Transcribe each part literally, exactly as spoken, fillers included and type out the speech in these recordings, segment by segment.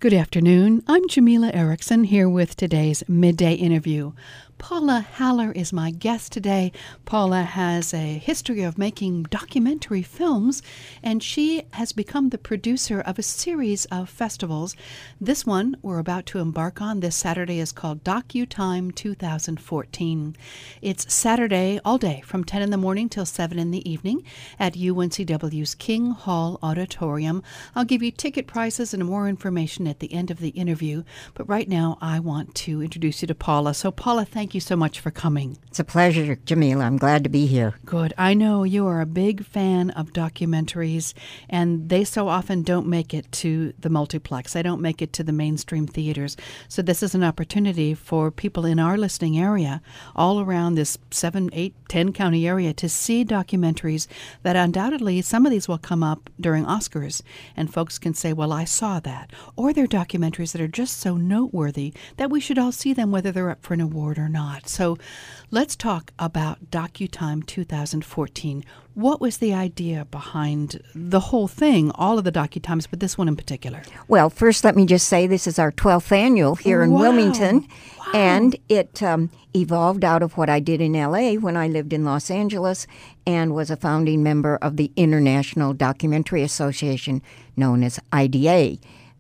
Good afternoon. I'm Jamila Erickson here with today's Midday Interview. Paula Haller is my guest today. Paula has a history of making documentary films, and she has become the producer of a series of festivals. This one we're about to embark on this Saturday is called DocuTime two thousand fourteen. It's Saturday all day from ten in the morning till seven in the evening at U N C W's King Hall Auditorium. I'll give you ticket prices and more information at the end of the interview, but right now I want to introduce you to Paula. So Paula, thank you so much for coming. It's a pleasure, Jamila. I'm glad to be here. Good. I know you are a big fan of documentaries, and they so often don't make it to the multiplex. They don't make it to the mainstream theaters. So this is an opportunity for people in our listening area, all around this seven, eight, ten county area, to see documentaries that undoubtedly some of these will come up during Oscars, and folks can say, well, I saw that. Or they're documentaries that are just so noteworthy that we should all see them whether they're up for an award or not. So let's talk about DocuTime two thousand fourteen. What was the idea behind the whole thing, all of the DocuTimes, but this one in particular? Well, first let me just say this is our twelfth annual here in Wow. Wilmington, Wow. and it um, evolved out of what I did in L A when I lived in Los Angeles and was a founding member of the International Documentary Association, known as I D A.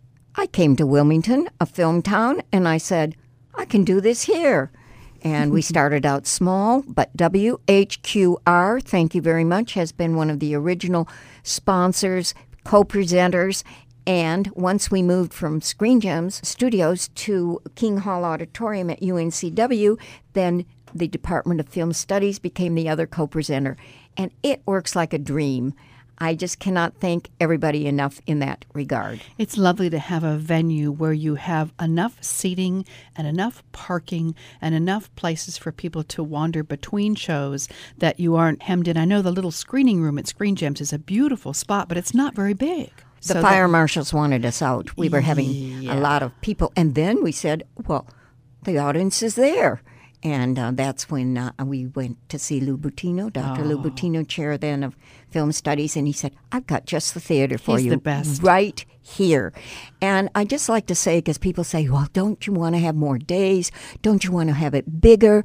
I came to Wilmington, a film town, and I said, I can do this here. And we started out small, but W H Q R, thank you very much, has been one of the original sponsors, co-presenters. And once we moved from Screen Gems Studios to King Hall Auditorium at U N C W, then the Department of Film Studies became the other co-presenter. And it works like a dream. I just cannot thank everybody enough in that regard. It's lovely to have a venue where you have enough seating and enough parking and enough places for people to wander between shows that you aren't hemmed in. I know the little screening room at Screen Gems is a beautiful spot, but it's not very big. The So fire that- marshals wanted us out. We were having Yeah. a lot of people. And then we said, well, the audience is there. And uh, that's when uh, we went to see Lou Bottino, Doctor Lou Bottino, chair then of film studies, and he said, I've got just the theater for He's you the best. right here. And I just like to say, because people say, well, don't you want to have more days? Don't you want to have it bigger?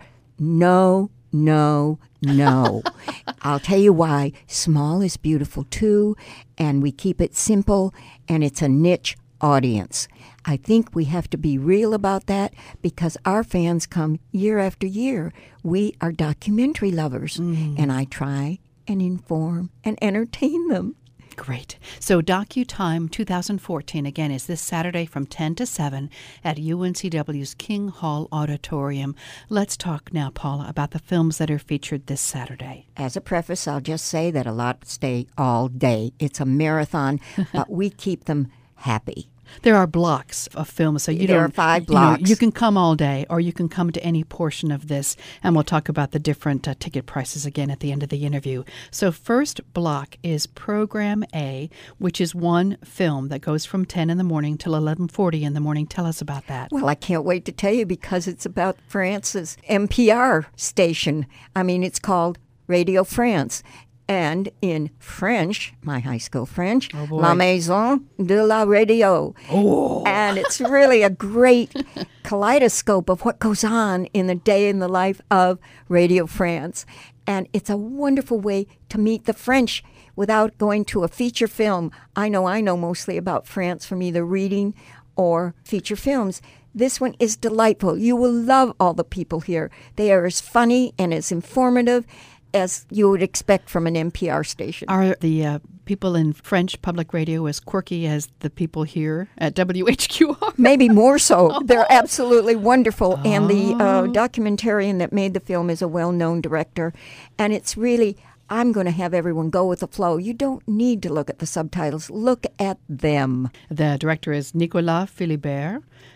No, no, no. I'll tell you why. Small is beautiful, too, and we keep it simple, and it's a niche audience. I think we have to be real about that because our fans come year after year. We are documentary lovers, Mm. and I try and inform and entertain them. Great. So DocuTime two thousand fourteen, again, is this Saturday from ten to seven at U N C W's King Hall Auditorium. Let's talk now, Paula, about the films that are featured this Saturday. As a preface, I'll just say that a lot stay all day. It's a marathon, but we keep them happy. There are blocks of films, so you There don't. are five you know, blocks. You can come all day, or you can come to any portion of this, and we'll talk about the different uh, ticket prices again at the end of the interview. So, first block is Program A, which is one film that goes from ten in the morning till eleven forty in the morning. Tell us about that. Well, I can't wait to tell you because it's about France's N P R station. I mean, it's called Radio France. And in French, my high school French, Oh, boy. La Maison de la Radio. Oh. And it's really a great kaleidoscope of what goes on in the day in the life of Radio France. And it's a wonderful way to meet the French without going to a feature film. I know I know mostly about France from either reading or feature films. This one is delightful. You will love all the people here. They are as funny and as informative as you would expect from an N P R station. Are the uh, people in French public radio as quirky as the people here at W H Q R? Maybe more so. They're absolutely wonderful. And the uh, documentarian that made the film is a well-known director. And it's really, I'm going to have everyone go with the flow. You don't need to look at the subtitles. Look at them. The director is Nicolas Philibert,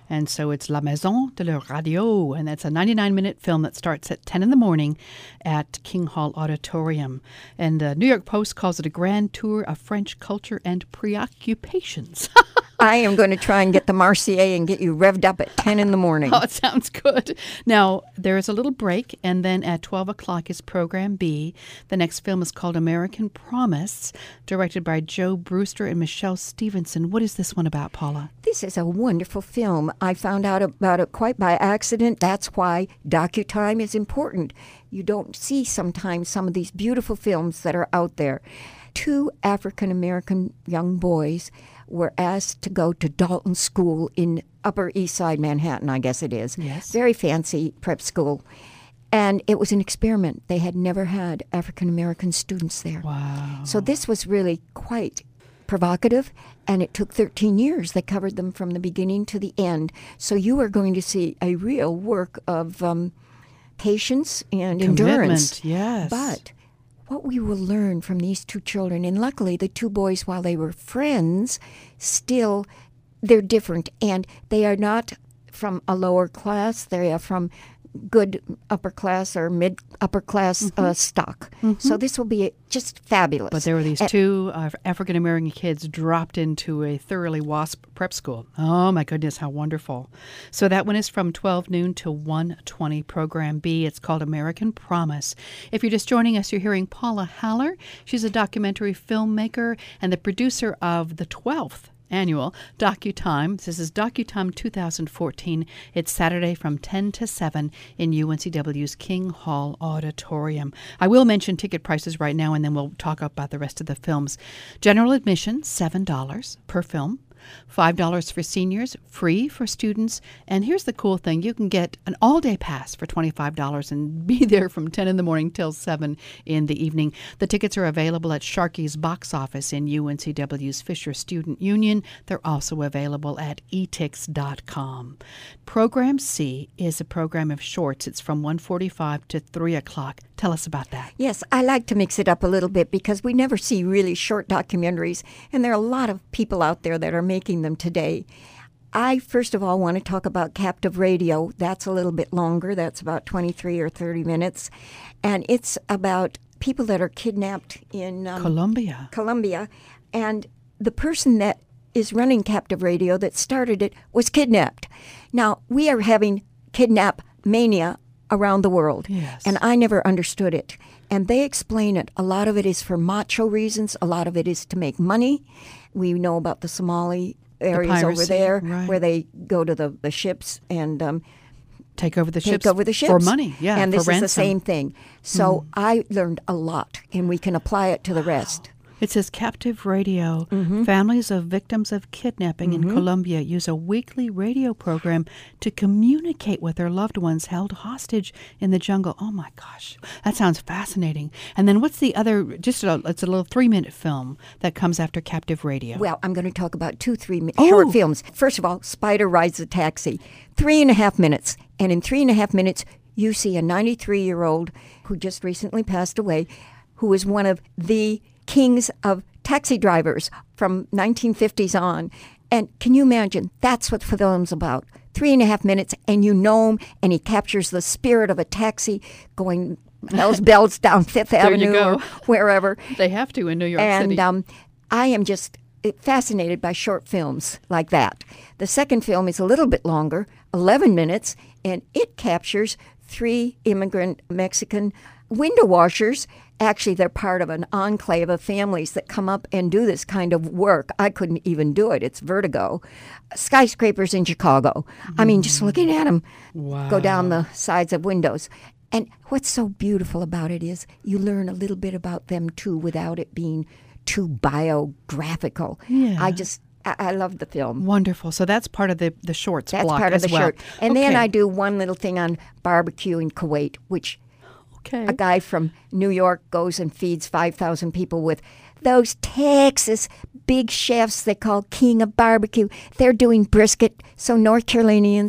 And so it's La Maison de la Radio, and that's a ninety-nine minute film that starts at ten in the morning at King Hall Auditorium. And the New York Post calls it a grand tour of French culture and preoccupations. I am going to try and get the Marseillaise and get you revved up at ten in the morning. Oh, it sounds good. Now, there is a little break, and then at twelve o'clock is Program B. The next film is called American Promise, directed by Joe Brewster and Michelle Stevenson. What is this one about, Paula? This is a wonderful film. I found out about it quite by accident. That's why DocuTime is important. You don't see sometimes some of these beautiful films that are out there. Two African-American young boys were asked to go to Dalton School in Upper East Side Manhattan, I guess it is. Yes. Very fancy prep school. And it was an experiment. They had never had African-American students there. Wow. So this was really quite provocative, and it took thirteen years. They covered them from the beginning to the end. So you are going to see a real work of um, patience and endurance. Commitment, yes. But what we will learn from these two children, and luckily the two boys, while they were friends, still they're different, and they are not from a lower class. They are from good upper class or mid upper class mm-hmm. uh, stock. Mm-hmm. So this will be just fabulous. But there were these uh, two uh, African American kids dropped into a thoroughly WASP prep school. Oh my goodness, how wonderful. So that one is from twelve noon to one twenty, Program B. It's called American Promise. If you're just joining us, you're hearing Paula Haller. She's a documentary filmmaker and the producer of the twelfth annual DocuTime. This is DocuTime two thousand fourteen. It's Saturday from ten to seven in U N C W's King Hall Auditorium. I will mention ticket prices right now, and then we'll talk about the rest of the films. General admission, seven dollars per film. five dollars for seniors, free for students. And here's the cool thing. You can get an all-day pass for twenty-five dollars and be there from ten in the morning till seven in the evening. The tickets are available at Sharkey's box office in U N C W's Fisher Student Union. They're also available at e tix dot com. Program C is a program of shorts. It's from one forty-five to three o'clock. Tell us about that. Yes, I like to mix it up a little bit because we never see really short documentaries, and there are a lot of people out there that are making them today. I, first of all, want to talk about Captive Radio. That's a little bit longer. That's about twenty-three or thirty minutes. And it's about people that are kidnapped in um, Colombia. Colombia. And the person that is running Captive Radio that started it was kidnapped. Now, we are having kidnap mania around the world. Yes. And I never understood it. And they explain it. A lot of it is for macho reasons. A lot of it is to make money. We know about the Somali areas the over there right. where they go to the, the ships and um, take over the take ships over the ships for money. Yeah, and for this ransom. is the same thing. So mm. I learned a lot, and we can apply it to the rest. It says Captive Radio. Mm-hmm. Families of victims of kidnapping Mm-hmm. in Colombia use a weekly radio program to communicate with their loved ones held hostage in the jungle. Oh my gosh, that sounds fascinating. And then what's the other, just a, it's a little three-minute film that comes after Captive Radio. Well, I'm going to talk about two three mi- Oh. short films. First of all, Spider Rides the Taxi. Three and a half minutes. And in three and a half minutes, you see a ninety-three-year-old who just recently passed away, who is one of the kings of taxi drivers from nineteen fifties on. And can you imagine? That's what the film's about. Three and a half minutes, and you know him, and he captures the spirit of a taxi going Hell's Bells down Fifth Avenue or wherever. They have to in New York and, City. And um, I am just fascinated by short films like that. The second film is a little bit longer, eleven minutes, and it captures three immigrant Mexican window washers. Actually, they're part of an enclave of families that come up and do this kind of work. I couldn't even do it. It's vertigo. Skyscrapers in Chicago. Mm. I mean, just looking at them wow. go down the sides of windows. And what's so beautiful about it is you learn a little bit about them, too, without it being too biographical. Yeah. I just, I, I love the film. Wonderful. So that's part of the, the shorts That's block part of as the well. short. And okay. then I do one little thing on barbecue in Kuwait, which okay. a guy from New York goes and feeds five thousand people with those Texas big chefs they call King of Barbecue. They're doing brisket, so North Carolinians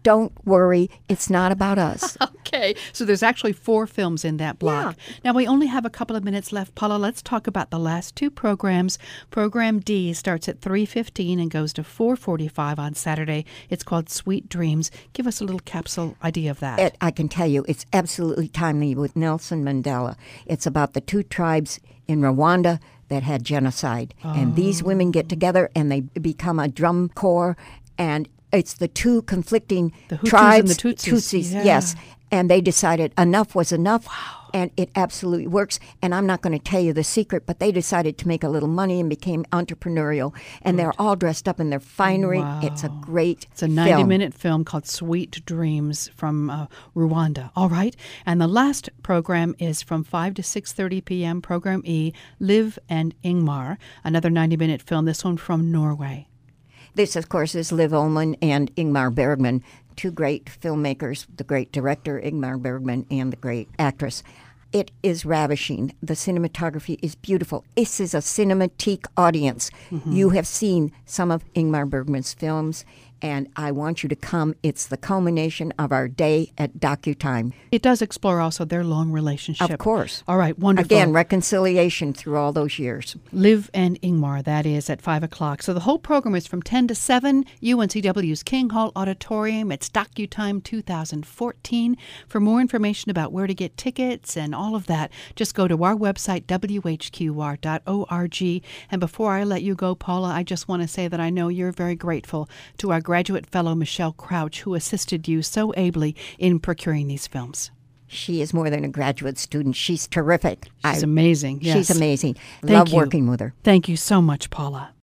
don't worry, it's not about us. Okay, so there's actually four films in that block. Yeah. Now, we only have a couple of minutes left. Paula, let's talk about the last two programs. Program D starts at three fifteen and goes to four forty-five on Saturday. It's called Sweet Dreams. Give us a little capsule idea of that. It, I can tell you, it's absolutely timely with Nelson Mandela. It's about the two tribes in Rwanda that had genocide. Oh. And these women get together and they become a drum corps, and it's the two conflicting the Hutus tribes. And the Tutsis. Tutsis, yeah. yes. And they decided enough was enough. Wow. And it absolutely works. And I'm not going to tell you the secret, but they decided to make a little money and became entrepreneurial. And Good. They're all dressed up in their finery. Wow. It's a great It's a ninety-minute film. film called Sweet Dreams from uh, Rwanda. All right. And the last program is from five to six thirty p.m., Program E, Liv and Ingmar, another ninety-minute film, this one from Norway. This, of course, is Liv Ullmann and Ingmar Bergman, two great filmmakers, the great director, Ingmar Bergman, and the great actress. It is ravishing. The cinematography is beautiful. This is a cinematique audience. Mm-hmm. You have seen some of Ingmar Bergman's films, and I want you to come. It's the culmination of our day at DocuTime. It does explore also their long relationship. Of course. All right, wonderful. Again, reconciliation through all those years. Liv and Ingmar, that is at five o'clock. So the whole program is from ten to seven, U N C W's King Hall Auditorium. It's DocuTime two thousand fourteen. For more information about where to get tickets and all of that, just go to our website, w h q r dot org. And before I let you go, Paula, I just want to say that I know you're very grateful to our graduate fellow Michelle Crouch, who assisted you so ably in procuring these films. She is more than a graduate student. She's terrific. She's I, amazing. Yes. She's amazing. Thank Love you. working with her. Thank you so much, Paula.